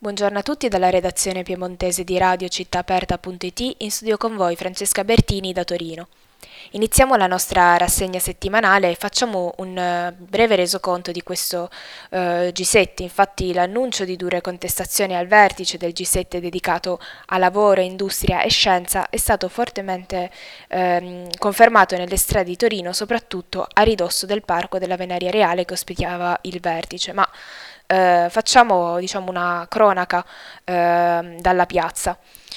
Buongiorno a tutti dalla redazione piemontese di Radio Cittaaperta.it, in studio con voi Francesca Bertini da Torino. Iniziamo la nostra rassegna settimanale e facciamo un breve resoconto di questo G7. Infatti l'annuncio di dure contestazioni al vertice del G7 dedicato a lavoro, industria e scienza è stato fortemente confermato nelle strade di Torino, soprattutto a ridosso del parco della Venaria Reale che ospitava il vertice. Ma facciamo una cronaca dalla piazza.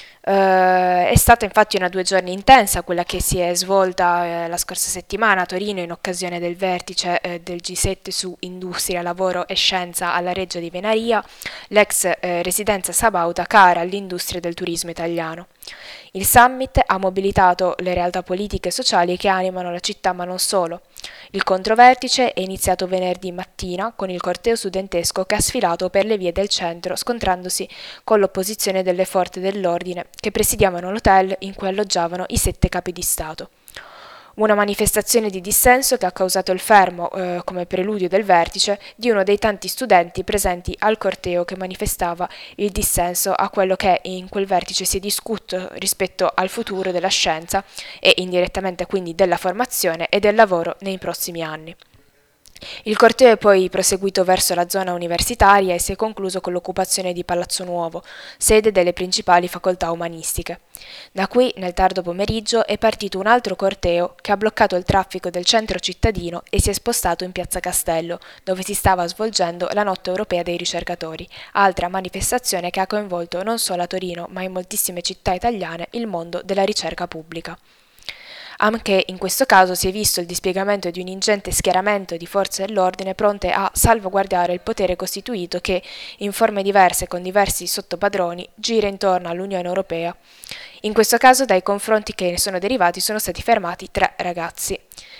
È stata infatti una 2 giorni intensa quella che si è svolta la scorsa settimana a Torino in occasione del vertice del G7 su industria, lavoro e scienza alla Reggia di Venaria, l'ex residenza sabauda cara all'industria del turismo italiano. Il summit ha mobilitato le realtà politiche e sociali che animano la città, ma non solo. Il controvertice è iniziato venerdì mattina con il corteo studentesco che ha sfilato per le vie del centro, scontrandosi con l'opposizione delle forze dell'ordine che presidiavano l'hotel in cui alloggiavano i 7 capi di Stato. Una manifestazione di dissenso che ha causato il fermo, come preludio del vertice, di uno dei tanti studenti presenti al corteo che manifestava il dissenso a quello che in quel vertice si è discusso rispetto al futuro della scienza e indirettamente quindi della formazione e del lavoro nei prossimi anni. Il corteo è poi proseguito verso la zona universitaria e si è concluso con l'occupazione di Palazzo Nuovo, sede delle principali facoltà umanistiche. Da qui, nel tardo pomeriggio, è partito un altro corteo che ha bloccato il traffico del centro cittadino e si è spostato in Piazza Castello, dove si stava svolgendo la Notte Europea dei Ricercatori, altra manifestazione che ha coinvolto non solo a Torino, ma in moltissime città italiane il mondo della ricerca pubblica. Anche in questo caso si è visto il dispiegamento di un ingente schieramento di forze dell'ordine pronte a salvaguardare il potere costituito che, in forme diverse e con diversi sottopadroni, gira intorno all'Unione Europea. In questo caso, dai confronti che ne sono derivati, sono stati fermati 3 ragazzi.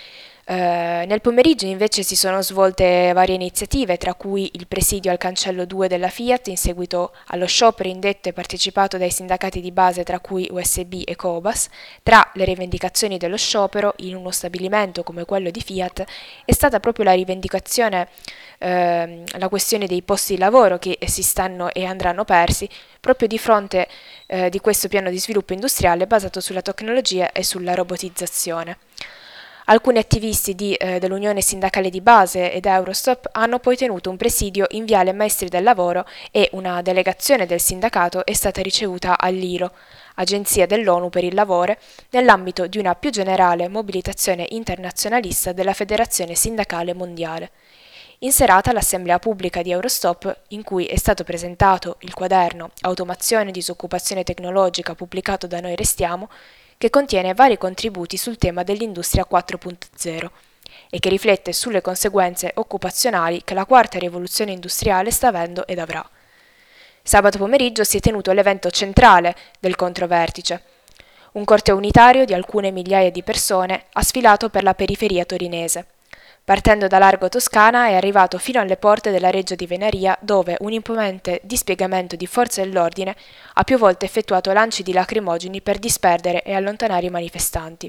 Nel pomeriggio invece si sono svolte varie iniziative, tra cui il presidio al cancello 2 della Fiat in seguito allo sciopero indetto e partecipato dai sindacati di base tra cui USB e Cobas. Tra le rivendicazioni dello sciopero in uno stabilimento come quello di Fiat è stata proprio la rivendicazione, la questione dei posti di lavoro che si stanno e andranno persi proprio di fronte di questo piano di sviluppo industriale basato sulla tecnologia e sulla robotizzazione. Alcuni attivisti dell'Unione Sindacale di Base ed Eurostop hanno poi tenuto un presidio in Viale Maestri del Lavoro e una delegazione del sindacato è stata ricevuta all'ILO, Agenzia dell'ONU per il Lavoro, nell'ambito di una più generale mobilitazione internazionalista della Federazione Sindacale Mondiale. In serata l'assemblea pubblica di Eurostop, in cui è stato presentato il quaderno Automazione e disoccupazione tecnologica pubblicato da Noi Restiamo, che contiene vari contributi sul tema dell'industria 4.0 e che riflette sulle conseguenze occupazionali che la quarta rivoluzione industriale sta avendo ed avrà. Sabato pomeriggio si è tenuto l'evento centrale del controvertice. Un corteo unitario di alcune migliaia di persone ha sfilato per la periferia torinese. Partendo da Largo Toscana è arrivato fino alle porte della Reggia di Venaria, dove un imponente dispiegamento di forze dell'ordine ha più volte effettuato lanci di lacrimogeni per disperdere e allontanare i manifestanti.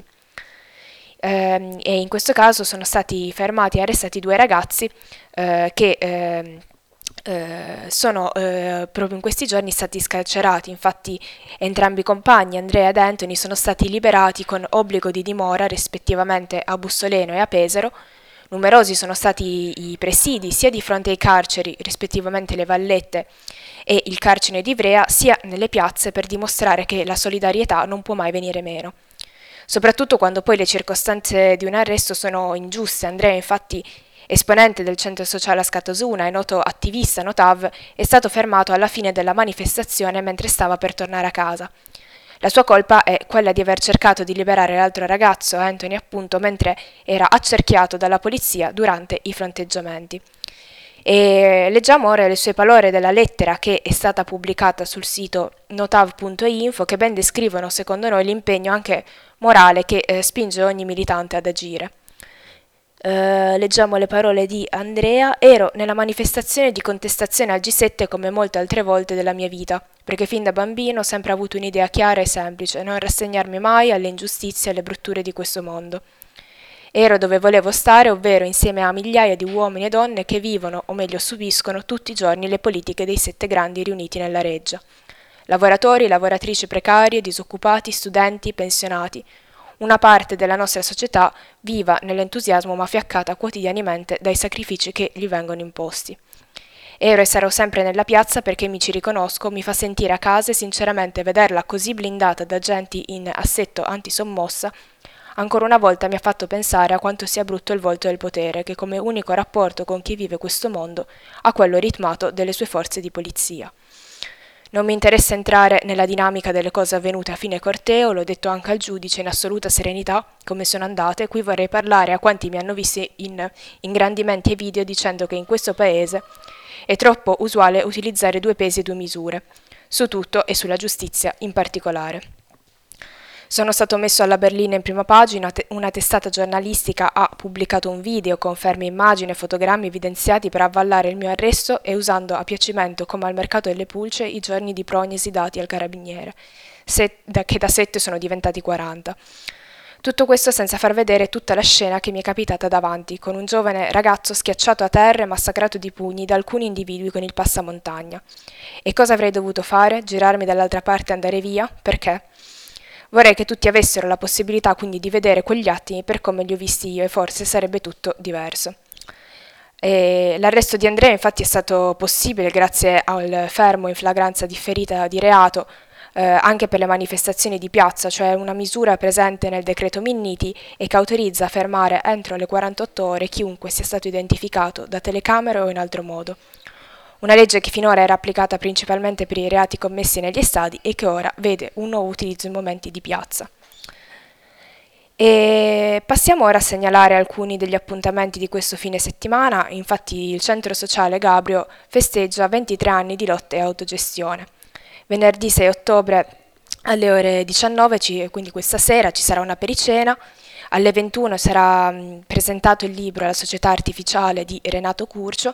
E in questo caso sono stati fermati e arrestati 2 ragazzi che sono proprio in questi giorni stati scarcerati. Infatti entrambi i compagni, Andrea ed Anthony, sono stati liberati con obbligo di dimora rispettivamente a Bussoleno e a Pesaro. Numerosi sono stati i presidi sia di fronte ai carceri, rispettivamente le Vallette e il carcere di Ivrea, sia nelle piazze per dimostrare che la solidarietà non può mai venire meno. Soprattutto quando poi le circostanze di un arresto sono ingiuste. Andrea, infatti, esponente del centro sociale a Scatosuna e noto attivista Notav, è stato fermato alla fine della manifestazione mentre stava per tornare a casa. La sua colpa è quella di aver cercato di liberare l'altro ragazzo, Anthony appunto, mentre era accerchiato dalla polizia durante i fronteggiamenti. E leggiamo ora le sue parole della lettera che è stata pubblicata sul sito notav.info, che ben descrivono secondo noi l'impegno anche morale che spinge ogni militante ad agire. Leggiamo le parole di Andrea. Ero nella manifestazione di contestazione al G7 come molte altre volte della mia vita, perché fin da bambino ho sempre avuto un'idea chiara e semplice: non rassegnarmi mai alle ingiustizie e alle brutture di questo mondo. Ero dove volevo stare, ovvero insieme a migliaia di uomini e donne che vivono, o meglio subiscono, tutti i giorni le politiche dei 7 grandi riuniti nella reggia. Lavoratori, lavoratrici precarie, disoccupati, studenti, pensionati. Una parte della nostra società viva nell'entusiasmo ma fiaccata quotidianamente dai sacrifici che gli vengono imposti. Ero e sarò sempre nella piazza perché mi ci riconosco, mi fa sentire a casa e sinceramente vederla così blindata da agenti in assetto antisommossa ancora una volta mi ha fatto pensare a quanto sia brutto il volto del potere, che come unico rapporto con chi vive questo mondo ha quello ritmato delle sue forze di polizia. Non mi interessa entrare nella dinamica delle cose avvenute a fine corteo, l'ho detto anche al giudice in assoluta serenità come sono andate, qui vorrei parlare a quanti mi hanno visti in ingrandimenti e video dicendo che in questo paese è troppo usuale utilizzare 2 pesi e 2 misure, su tutto e sulla giustizia in particolare. Sono stato messo alla berlina in prima pagina, una testata giornalistica ha pubblicato un video con ferme immagini e fotogrammi evidenziati per avvallare il mio arresto e usando a piacimento come al mercato delle pulce i giorni di prognosi dati al carabiniere, che da 7 sono diventati 40. Tutto questo senza far vedere tutta la scena che mi è capitata davanti, con un giovane ragazzo schiacciato a terra e massacrato di pugni da alcuni individui con il passamontagna. E cosa avrei dovuto fare? Girarmi dall'altra parte e andare via? Perché? Vorrei che tutti avessero la possibilità quindi di vedere quegli attimi per come li ho visti io e forse sarebbe tutto diverso. L'arresto di Andrea infatti è stato possibile grazie al fermo in flagranza differita di reato anche per le manifestazioni di piazza, cioè una misura presente nel decreto Minniti e che autorizza a fermare entro le 48 ore chiunque sia stato identificato da telecamere o in altro modo. Una legge che finora era applicata principalmente per i reati commessi negli stadi e che ora vede un nuovo utilizzo in momenti di piazza. E passiamo ora a segnalare alcuni degli appuntamenti di questo fine settimana. Infatti il centro sociale Gabrio festeggia 23 anni di lotta e autogestione. Venerdì 6 ottobre alle ore 19, quindi questa sera, ci sarà una pericena. Alle 21 sarà presentato il libro La società artificiale di Renato Curcio,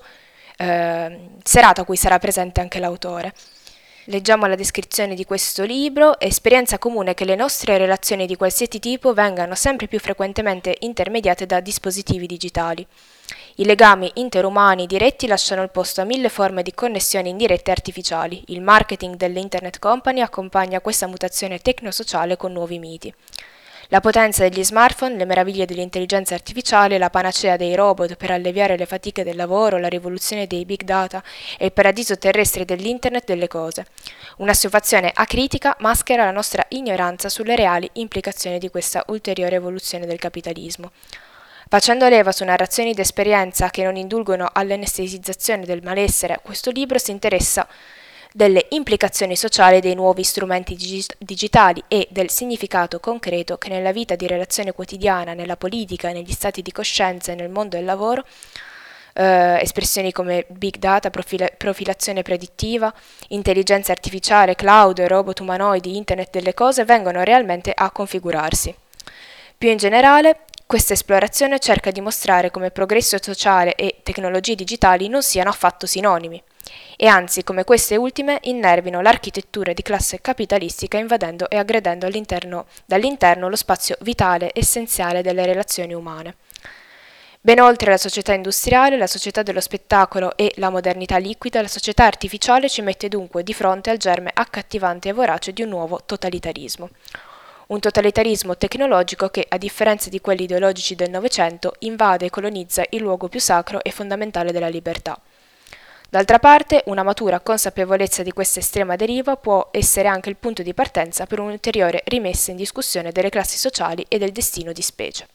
serata a cui sarà presente anche l'autore. Leggiamo la descrizione di questo libro. Esperienza comune che le nostre relazioni di qualsiasi tipo vengano sempre più frequentemente intermediate da dispositivi digitali. I legami interumani diretti lasciano il posto a 1000 forme di connessioni indirette artificiali. Il marketing delle internet company accompagna questa mutazione tecnosociale con nuovi miti. La potenza degli smartphone, le meraviglie dell'intelligenza artificiale, la panacea dei robot per alleviare le fatiche del lavoro, la rivoluzione dei big data e il paradiso terrestre dell'internet delle cose. Un'assuefazione acritica maschera la nostra ignoranza sulle reali implicazioni di questa ulteriore evoluzione del capitalismo. Facendo leva su narrazioni d'esperienza che non indulgono all'anestetizzazione del malessere, questo libro si interessa delle implicazioni sociali dei nuovi strumenti digitali e del significato concreto che nella vita di relazione quotidiana, nella politica, negli stati di coscienza e nel mondo del lavoro, espressioni come big data, profilazione predittiva, intelligenza artificiale, cloud, robot umanoidi, internet delle cose vengono realmente a configurarsi. Più in generale, questa esplorazione cerca di mostrare come progresso sociale e tecnologie digitali non siano affatto sinonimi, e anzi come queste ultime innervino l'architettura di classe capitalistica invadendo e aggredendo dall'interno lo spazio vitale essenziale delle relazioni umane. Ben oltre la società industriale, la società dello spettacolo e la modernità liquida, la società artificiale ci mette dunque di fronte al germe accattivante e vorace di un nuovo totalitarismo. Un totalitarismo tecnologico che, a differenza di quelli ideologici del Novecento, invade e colonizza il luogo più sacro e fondamentale della libertà. D'altra parte, una matura consapevolezza di questa estrema deriva può essere anche il punto di partenza per un'ulteriore rimessa in discussione delle classi sociali e del destino di specie.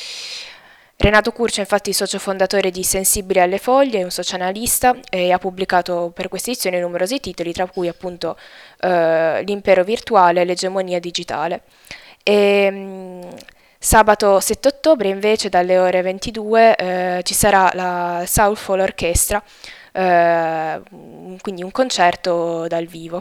Renato Curcio è infatti socio fondatore di Sensibile alle Foglie, è un socioanalista e ha pubblicato per questa edizione numerosi titoli, tra cui appunto L'impero virtuale e l'egemonia digitale. Sabato 7 ottobre invece dalle ore 22 ci sarà la Soulful Orchestra, quindi un concerto dal vivo.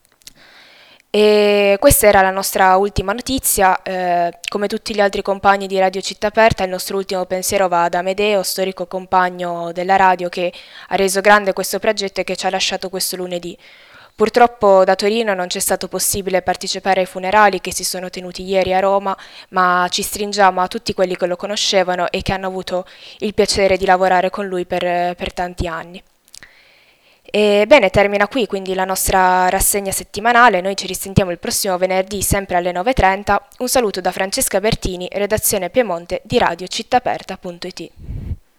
E questa era la nostra ultima notizia. Come tutti gli altri compagni di Radio Città Aperta, il nostro ultimo pensiero va ad Amedeo, storico compagno della radio che ha reso grande questo progetto e che ci ha lasciato questo lunedì. Purtroppo da Torino non c'è stato possibile partecipare ai funerali che si sono tenuti ieri a Roma, ma ci stringiamo a tutti quelli che lo conoscevano e che hanno avuto il piacere di lavorare con lui per tanti anni. E bene, termina qui quindi la nostra rassegna settimanale. Noi ci risentiamo il prossimo venerdì sempre alle 9:30. Un saluto da Francesca Bertini, redazione Piemonte di Radio Città Aperta.it.